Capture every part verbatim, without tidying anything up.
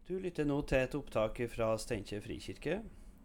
Du lytter nå til et opptak fra Steinkjer Frikirke.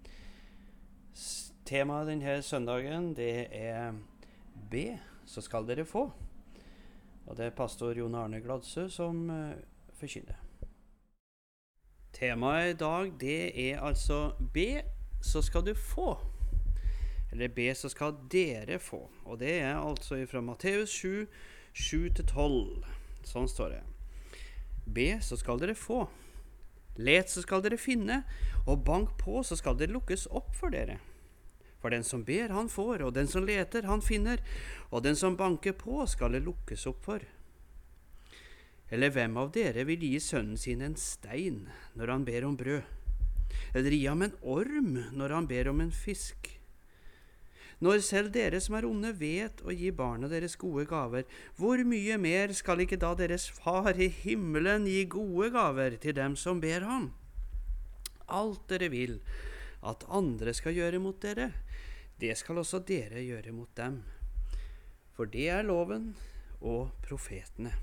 Temaet denne søndagen det er «Be, så skal dere få». Og det er pastor Jon Arne Gladsø som uh, forkynner. Temaet i dag det er altså «Be, så skal du få». Eller «Be, så skal dere få». Og det er altså fra Matteus sju, sju til tolv. Sånn står det. «Be, så skal dere få». Let, så skal dere finne, og bank på, så skal det lukkes opp for dere. For den som ber, han får, og den som leter, han finner, og den som banker på, skal det lukkes opp for. Eller hvem av dere vil gi sønnen sin en stein når han ber om brød? Eller gi ham en orm når han ber om en fisk? Når selv dere som er onde vet å gi barna deres gode gaver, hvor mye mer skal ikke da deres far i himmelen gi gode gaver til dem som ber ham? Alt dere vil at andre skal gjøre mot dere, det skal også dere gjøre mot dem. For det er loven og profetene.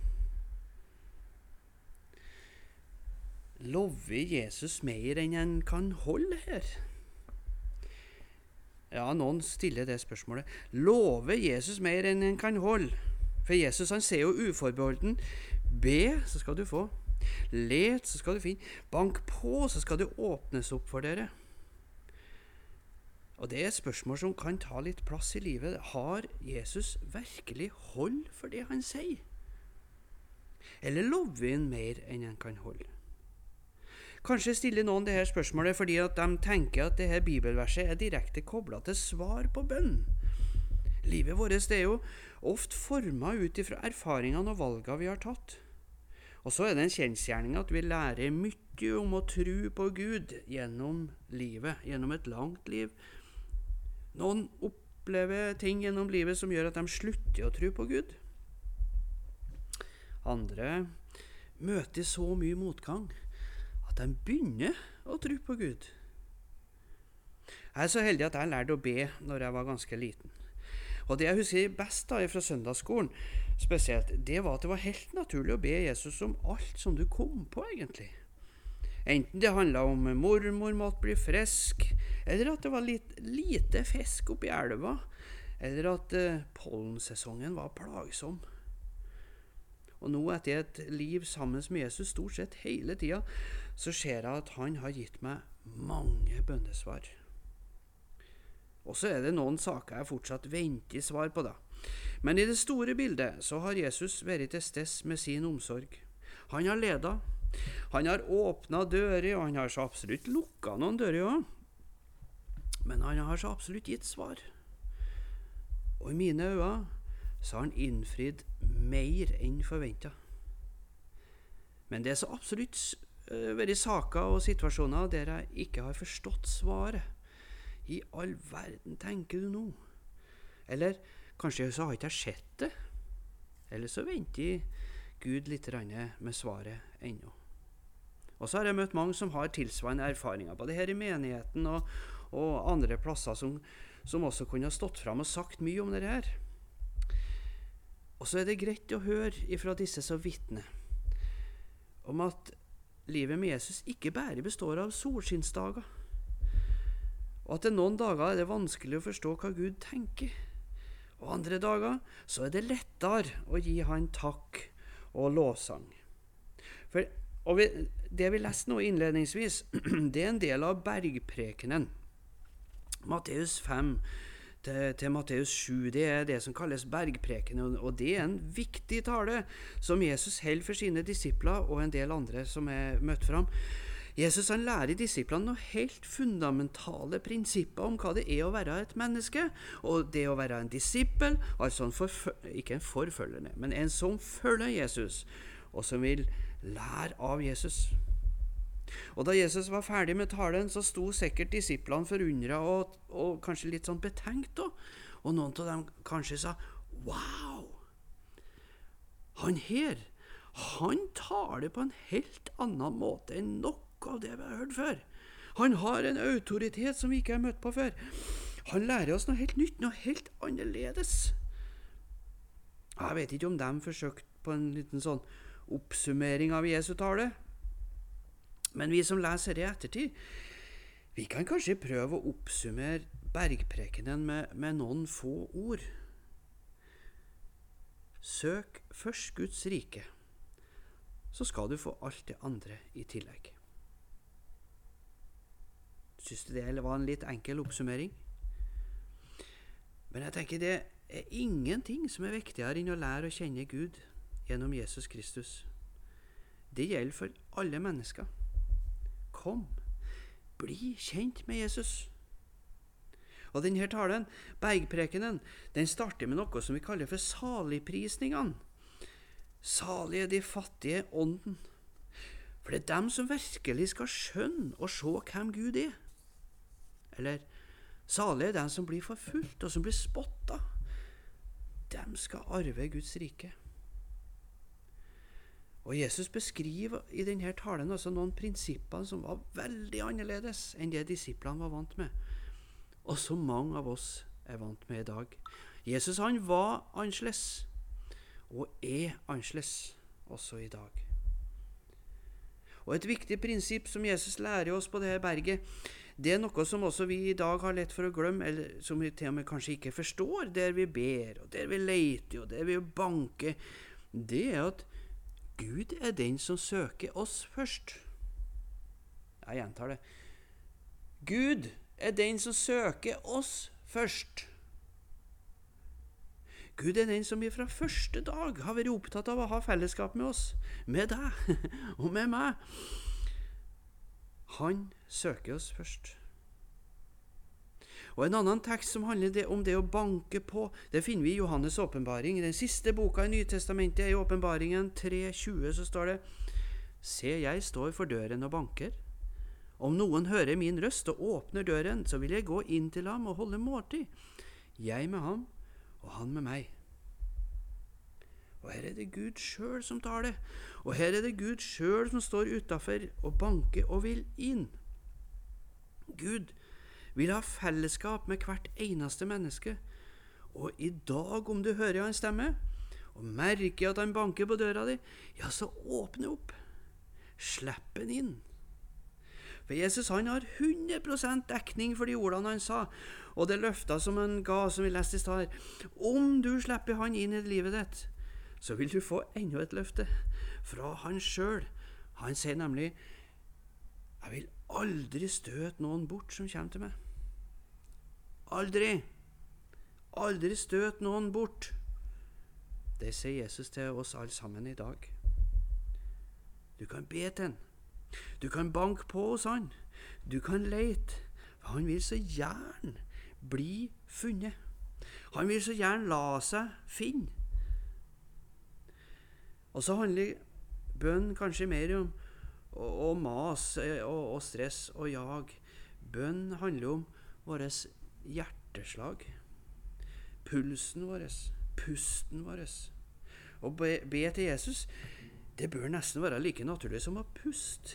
Lover Jesus mer enn han kan holde her? Ja, noen stiller det spørsmålet. Lover Jesus mer enn han kan holde? For Jesus han sier jo uforbeholden, be, så skal du få. Let, så skal du finne. Bank på, så skal det åpnes opp for dere. Og det er et spørsmål som kan ta litt plass i livet. Har Jesus virkelig hold for det han sier? Eller lover han mer enn han kan holde? Kanskje stiller noen det her spørsmålet fordi at de tenker at det her bibelverset er direkte koblet til svar på bønn. Livet vårt det er jo ofte formet ut ifra erfaringene og valgene vi har tatt. Og så er det en kjensgjerning at vi lærer mye om å tro på Gud gjennom livet, gjennom et langt liv. Noen opplever ting gjennom livet som gjør at de slutter å tro på Gud. Andre møter så mye motgang at de begynner å tro på Gud. Jeg er så heldig at jeg lærte å be når jeg var ganske liten. Og det jeg husker best da fra søndagsskolen, spesielt, det var at det var helt naturlig å be Jesus om alt som du kom på egentlig. Enten det handlet om mormor måtte bli frisk, eller at det var litt, lite fisk oppi elva, eller at uh, pollensesongen var plagsom. Og nå etter et liv sammen med Jesus stort sett hele tida, så ser jeg at han har gitt meg mange bønnesvar. Og så er det noen saker jeg fortsatt venter svar på da. Men i det store bildet så har Jesus vært til stede med sin omsorg. Han har ledet, han har åpnet dører, og han har så absolutt lukket noen dører også. Men han har så absolutt gitt svar. Og i mine øyne så har han innfridd mer enn forventet. Men det er så absolutt uh, vært saker og situasjoner der jeg ikke har forstått svaret. I all verden tenker du nå? Eller kanskje så har ikke jeg sett det? Eller så venter Gud litt med svaret ennå. Og så har jeg møtt mange som har tilsvarende erfaringer, både her i menigheten og, og andre plasser som, som også kunne ha stått frem og sagt mye om det her. Og så er det greit å høre ifra disse som vitner om at livet med Jesus ikke bare består av solskinnsdager, og at det noen dager er det vanskelig å forstå hva Gud tenker, og andre dager så er det lettere å gi han takk og lovsang. For, og vi, det vi leste nå innledningsvis, det er en del av bergprekenen. Matteus fem til, til Matteus sju, det er det som kalles bergprekenen, og det er en viktig tale som Jesus holder for sine disipler og en del andre som er møtt fram. Jesus han lærer disiplene noen helt fundamentale prinsipper om hva det er å være et menneske, og det å være en disippel, altså en forføl- ikke en forfølger, men en som følger Jesus, og som vil lære av Jesus. Og da Jesus var ferdig med talen, så sto sikkert disiplene forundret og, og kanskje litt sånn betenkt, og, og noen av dem kanskje sa, wow, han her, han taler på en helt annen måte enn noe av det vi har hørt før. Han har en autoritet som vi ikke har møtt på før. Han lærer oss noe helt nytt, noe helt annerledes. Jeg vet ikke om de forsøkte på en liten sånn oppsummering av Jesu tale, Men vi som leser det i ettertid, vi kan kanskje prøve å oppsummere bergprekenen med, med noen få ord. Søk først Guds rike, så skal du få alt det andre i tillegg. Synes du det var en litt enkel oppsummering? Men jeg tenker det er ingenting som er viktigere enn å lære å kjenne Gud gjennom Jesus Kristus. Det gjelder for alle mennesker. Kom, bli kjent med Jesus. Og denne talen, bergprekenen, den starter med noe som vi kaller for saligprisningene. Salige er de fattige ånden. For det er dem som virkelig skal skjønne og se hvem Gud er. Eller, salige er dem som blir forfulgt og som blir spottet. Dem skal arve Guds rike. Og Jesus beskriver i denne talen altså noen prinsipper som var veldig annerledes enn det disiplene var vant med, og som mange av oss er vant med i dag. Jesus han var annerledes, og er annerledes også i dag. Og et viktig prinsipp som Jesus lærer oss på dette berget, det er noe som også vi i dag har lett for å glemme, eller som vi til og med kanskje ikke forstår, der vi ber, og der vi leter, og der vi banker. Det er at Gud er den som søker oss først. Jeg gjentar det. Gud er den som søker oss først. Gud er den som fra første dag har vært opptatt av å ha fellesskap med oss, med deg og med meg. Han søker oss først. Og en annen tekst som handler om det å banke på, det finner vi i Johannes åpenbaring. I den siste boka i Nytestamentet, i åpenbaringen tre tjue, så står det: Se, jeg står for døren og banker. Om noen hører min røst og åpner døren, så vil jeg gå inn til ham og holde måltid. Jeg med ham, og han med meg. Og her er det Gud selv som tar det. Og her er det Gud selv som står utenfor og banker og vil inn. Gud vil ha fellesskap med hvert eneste menneske. Og i dag, om du hører hans stemme, og merker at han banker på døra di, ja, så åpne opp. Slipp han inn. For Jesus han har hundre prosent dekning for de ordene han sa, og det løftet som han ga, som vi leste i stad. Om du slipper han inn i livet ditt, så vil du få enda et løfte fra han selv. Han sier nemlig: Jeg vil aldri støte noen bort som kommer til meg. Aldri. Aldri støte noen bort. Det sier Jesus til oss alle sammen i dag. Du kan be til han. Du kan banke på hos han. Du kan lete. For han vil så gjerne bli funnet. Han vil så gjerne la seg finne. Og så handler bønn kanskje mer om å, å mas og, og stress og jag. Bønn handler om vårt hjerteslag, pulsen vår, pusten vår. Å be, be til Jesus, det bør nesten være like naturlig som å puste.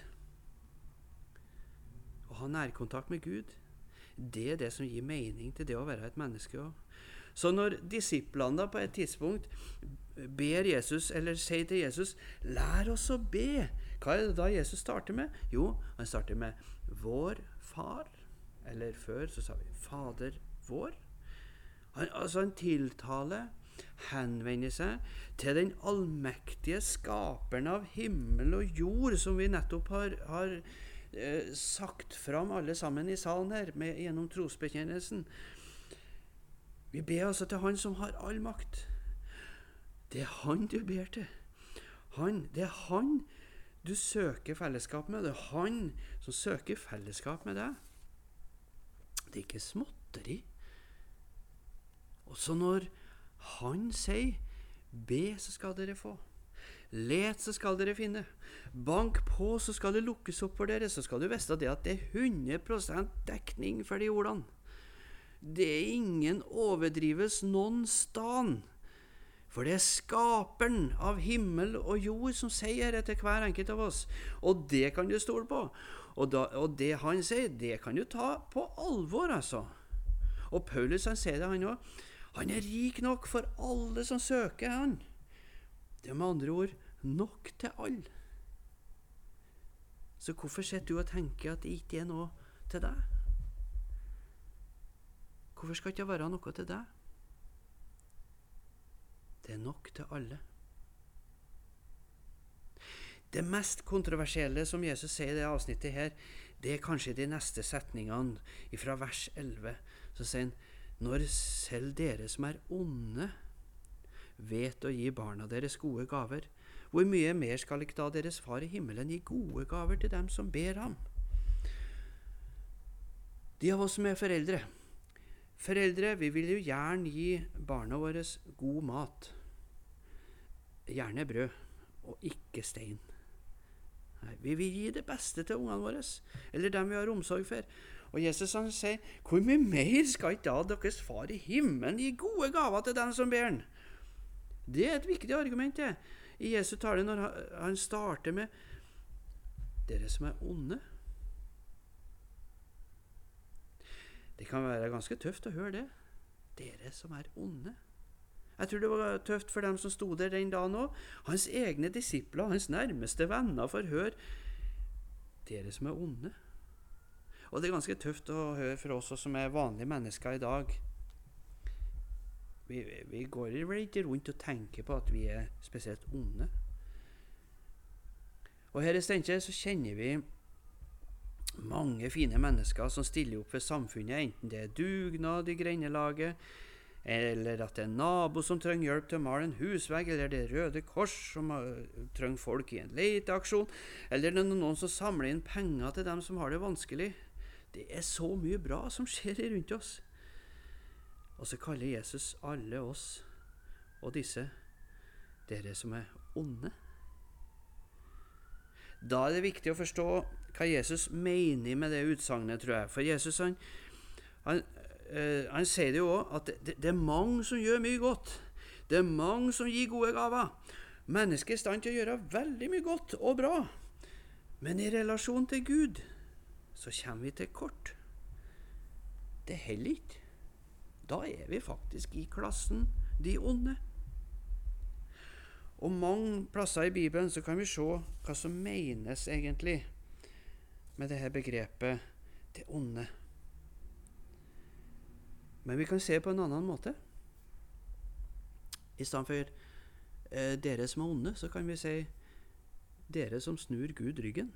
Å ha nærkontakt med Gud, det er det som gir mening til det å være et menneske også. Så når disiplene da på et tidspunkt ber Jesus, eller sier til Jesus: lær oss å be, hva er det da Jesus starter med? Jo, han starter med vår far, eller før så sa vi Fader vår. Han, altså han tiltaler, henvender seg til den allmektige skaperen av himmel og jord, som vi nettopp har, har eh, sagt fram alle sammen i salen her, med, gjennom trosbekjennelsen. Vi ber altså til han som har all makt. Det er han du ber til. Han, det er han du søker fellesskap med. Det er han som søker fellesskap med deg. Det er ikke småtteri. Og så når han sier: be, så skal dere få. Let, så skal dere finne. Bank på, så skal det lukkes opp for dere. Så skal du vite det at det er hundre prosent dekning for de ordene. Det er ingen overdrives noen stan. For det er skaperen av himmel og jord som sier det til hver enkelt av oss. Og det kan du stole på. Og, da, og det han sier, det kan du ta på alvor, altså. Og Paulus, han sier det han også. Han er rik nok for alle som søker han. Det er med andre ord nok til alle. Så hvorfor sitter du og tenker at det ikke er noe til deg? Hvorfor skal det ikke være noe til deg? Det er nok til alle. Det mest kontroversielle som Jesus sier i det avsnittet her, det er kanskje de neste setningene fra vers elleve. Så sier han, når selv dere som er onde, vet å gi barna deres gode gaver, hvor mye mer skal ikke da deres far i himmelen gi gode gaver til dem som ber ham? De av oss som er foreldre, foreldre, vi vil jo gjerne gi barna våre god mat. Gjerne brød, og ikke stein. Nei, vi vil gi det beste til ungene våre, eller dem vi har omsorg for. Og Jesus han sier, hvor mye mer skal ikke da deres far i himmelen gi gode gaver til dem som ber han? Det er et viktig argument det, i Jesu tale når han starter med dere som er onde. Det kan være ganske tøft å høre det. Dere som er onde. Jeg tror det var tøft for dem som sto der den dagen også. Hans egne disipler, hans nærmeste venner får høre dere som er onde. Og det er ganske tøft å høre for oss som er vanlige mennesker i dag. Vi, vi går ikke rundt og tenker på at vi er spesielt onde. Og her i Steinkjer så kjenner vi mange fine mennesker som stiller opp for samfunnet, enten det er dugnad i grendelaget, eller at det er en nabo som trenger hjelp til å male en husvegg, eller det er Røde Kors som trenger folk i en leteaksjon, eller det er noen som samler inn penger til dem som har det vanskelig. Det er så mye bra som skjer rundt oss. Og så kaller Jesus alle oss og disse dere som er onde. Da er det viktig å forstå hva Jesus mener med det utsagnet, tror jeg. For Jesus, han, han, øh, han sier det jo også, at det, det er mange som gjør mye godt. Det er mange som gir gode gaver. Mennesker er i stand til å gjøre veldig mye godt og bra. Men i relasjon til Gud, så kommer vi til kort. Det heller ikke. Da er vi faktisk i klassen de onde. Og mange plasser i Bibelen så kan vi se hva som menes egentlig med dette begrepet det onde. Men vi kan se på en annen måte. I stedet for eh, dere som er onde, så kan vi si dere som snur Gud ryggen.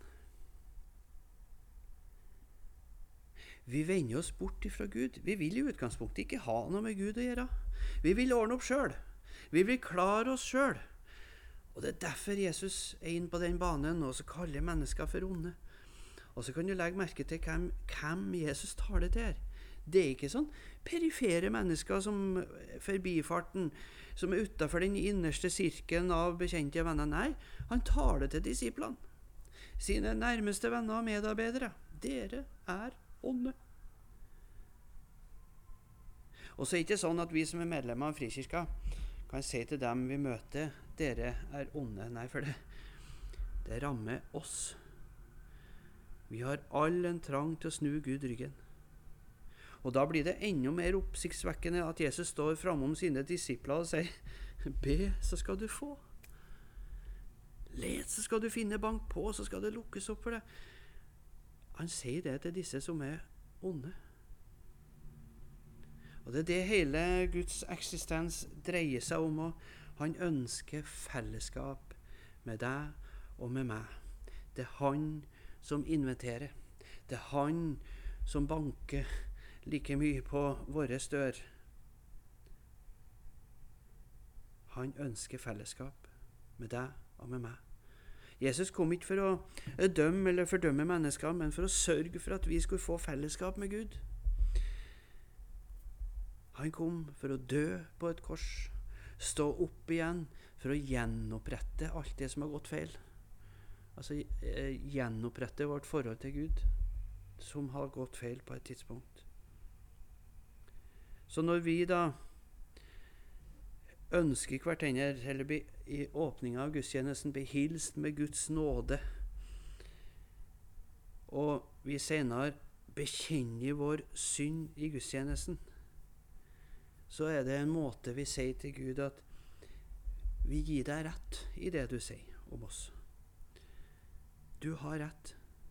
Vi vender oss bort ifra Gud. Vi vil i utgangspunktet ikke ha noe med Gud å gjøre. Vi vil ordne opp selv. Vi vil klare oss selv. Og det er derfor Jesus er inn på den banen, og så kaller mennesker for onde. Og så kan du legge merke til hvem, hvem Jesus taler til her. Det er ikke sånn perifere mennesker som forbifarten, som er utenfor den innerste sirkelen av bekjente venner. Nei, han taler til disiplene. Sine nærmeste venner og medarbeidere. Dere er onde. Og så er det ikke sånn at vi som er medlemmer av Frikirka kan si til dem vi møter, dere er onde. Nei, for det, det rammer oss. Vi har all en trang til å snu Gud ryggen. Og da blir det enda mer oppsiktsvekkende at Jesus står fremme om sine disipler og sier, be, så skal du få. Let, så skal du finne, bank på, så skal det lukkes opp for deg. Han sier det til disse som er onde. Og det er det hele Guds eksistens dreier seg om, og han ønsker fellesskap med deg og med meg. Det er han som inviterer. Det er han som banker like mye på våre dør. Han ønsker fellesskap med deg og med meg. Jesus kom ikke for å dømme eller fordømme mennesker, men for å sørge for at vi skulle få fellesskap med Gud. Han kom for å dø på et kors, stå opp igjen for å gjenopprette alt det som har gått feil. Altså gjenopprette vårt forhold til Gud, som har gått feil på et tidspunkt. Så når vi da ønsker hverandre, eller i åpningen av gudstjenesten, bli hilst med Guds nåde, og vi senere bekjenner vår synd i gudstjenesten, så er det en måte vi sier til Gud at vi gir deg rett i det du sier om oss. Du har rett.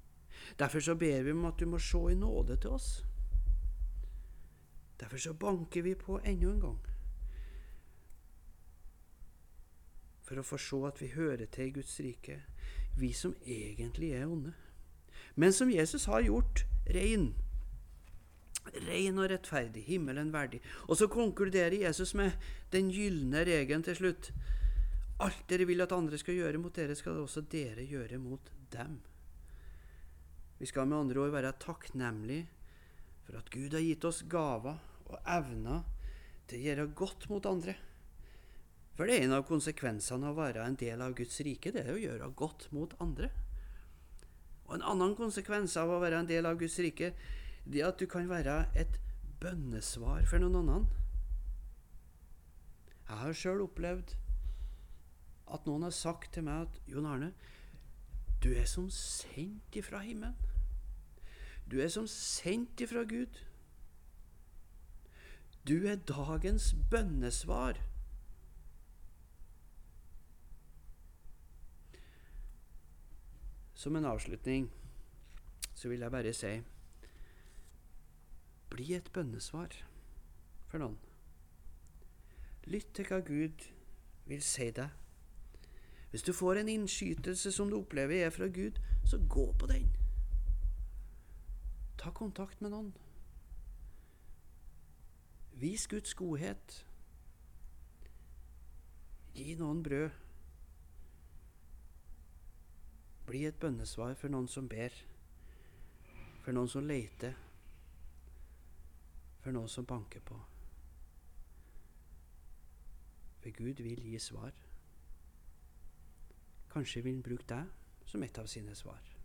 Derfor så ber vi om at du må se i nåde til oss. Derfor så banker vi på enda en gang. For å få se at vi hører til i Guds rike, vi som egentlig er onde. Men som Jesus har gjort rein. Rein og rettferdig, himmelen verdig. Og så konkluderer Jesus med den gyllene regelen til slutt. Alt dere vil at andre skal gjøre mot dere, skal også dere gjøre mot dem. Vi skal med andre ord være takknemlige for at Gud har gitt oss gaver og evner til å gjøre godt mot andre. For det er en av konsekvensene av å være en del av Guds rike, det er å gjøre godt mot andre. Og en annen konsekvens av å være en del av Guds rike, det er at du kan være et bønnesvar for noen annen. Jeg har selv opplevd at noen har sagt til meg at Jon Arne, du er som sendt ifra himmelen. Du er som sendt ifra Gud. Du er dagens bønnesvar. Som en avslutning så vil jeg bare si, bli et bønnesvar for noen. Lytt til hva Gud vil si deg. Hvis du får en innskytelse som du opplever er fra Gud, så gå på den. Ta kontakt med noen. Vis Guds godhet. Gi noen brød. Bli et bønnesvar for noen som ber, for noen som leter, for noen som banker på. For Gud vil gi svar. Kanskje vil han bruke deg som et av sine svar.